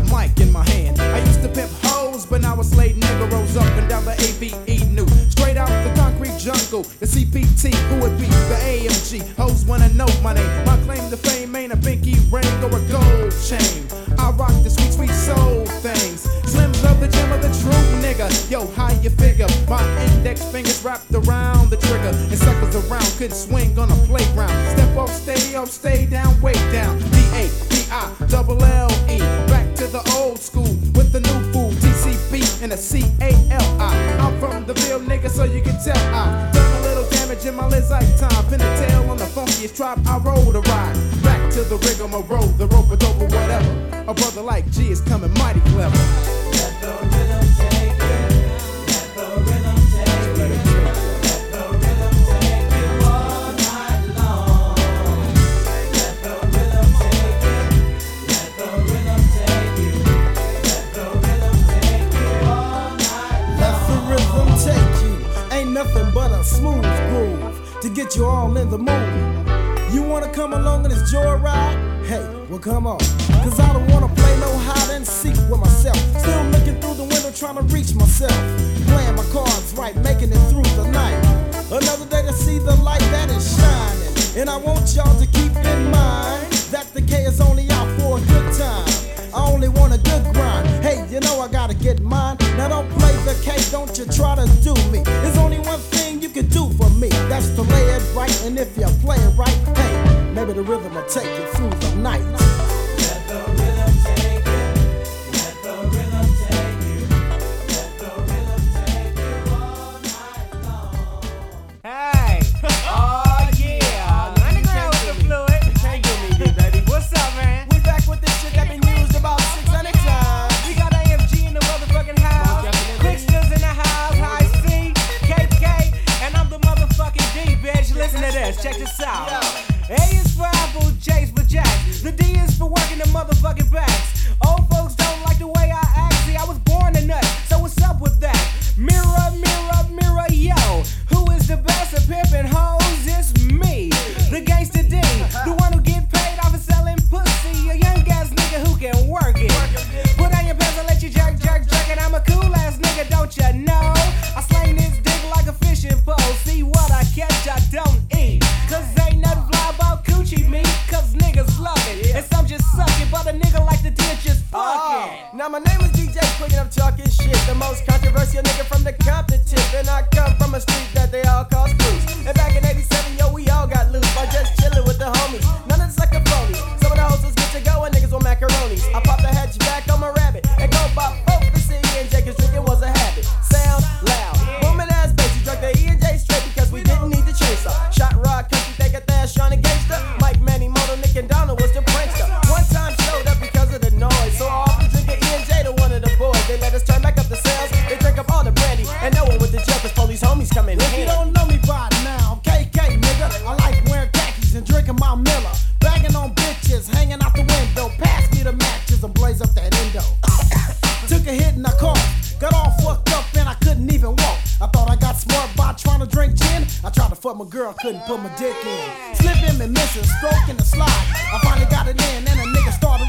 mic in my hand. I used to pimp hoes, but now a slave nigga rolls up and down the AVE new. Straight out the concrete jungle, the CPT, who would be the AMG. Hoes wanna know my name. My claim to fame ain't a pinky ring or a gold chain. I rock the sweet, sweet soul things. Slims love the gem of the true nigga. Yo, how you figure? My index fingers wrapped around the trigger, and suckers around couldn't swing on a playground. Step up, stay down, way down. D-A-B-I-double-L-E. Back to the old school with the new fool. TCB and a C-A-L-I. I'm from the Ville, nigga, so you can tell I've done a little damage in my lifetime. Pin a tail on the funkiest tribe I roll to ride. Back to the rigmarole, the rope-a-dope or whatever. A brother like G is coming mighty clever. Let the rhythm take you. Let the rhythm take you. Let the rhythm take you all night long. Let the rhythm take you. Let the rhythm take you. Let the rhythm take you all night long. Let the rhythm take you. Ain't nothing but a smooth groove to get you all in the mood. You wanna come along on this joyride? Hey, well come on. Cause I don't wanna play no hide and seek with myself. Still looking through the window trying to reach myself. Playing my cards right, making it through the night. Another day to see the light that is shining. And I want y'all to keep in mind that the K is only out for a good time. I only want a good grind. Hey, you know I gotta get mine. Now don't play the K, don't you try to do me. There's only one thing you can do for me. That's to lay it right, and if you play it right, hey, maybe the rhythm will take you through the night. Let the rhythm take you. Let the rhythm take you. Let the rhythm take you all night long. Hey! Oh yeah! Underground with the fluid. Can't do me, baby. What's up, man? We back with this shit that been used about 600 times. We got AMG in the motherfucking house. Quicksters in the house. High C, KK, and I'm the motherfucking D, bitch. Listen to this. Check this out. A is for Apple, J is for Jack. The D is for working the motherfucking backs. Old folks don't like the way I act. See, I was born a nut, so what's up with that? Mirror, mirror, mirror, yo. Who is the best at pimping hoes? It's me, the gangsta D, the one who get paid off of selling pussy. A young ass nigga who can work it. Put on your pants and let you jerk, jerk, jerk. And I'm a cool ass nigga, don't ya know? I slang this dick like a fishing pole. See what I catch, I don't eat. Cause ain't nothing fly about coochie meat. Cause niggas love it, and some just suck it. But a nigga like the dick just fuck it. Now my name is DJ Quick and I'm talking shit. The most controversial nigga from the Compton tip. And I come from a street that they all call Spruce. And back in 87, yo, we all got loose by just chilling with the homies. None of the sucker phonies. Some of the hoes was good to go and niggas were macaronis. I popped the hatchback on my rabbit and go pop both the C&J cause drinking was a habit. Sound loud, booming ass bass. We drunk the E&J straight because we didn't need the chaser. Shot rock, country, take a dash on a gangster. Mike, Manny, Moto, Nick, and Donald was the prankster. One time showed up because of the noise. So I often drink an E&J to one of the boys. They let us turn back up the sales. They drink up all the brandy. And no one with the jail cause police homies come in. If you don't know me by now, I'm KK, nigga. I like wearing khakis and drinking my Miller. Bagging on bitches, hanging out the window. Pass me the matches and blaze up that endo. Took a hit in the car. Got all fucked up and I couldn't even walk. I thought I got smart by trying to drink gin. I tried to fuck my girl, couldn't put my dick in. Slipping and missing, stroking the slide. I finally got it in and a nigga started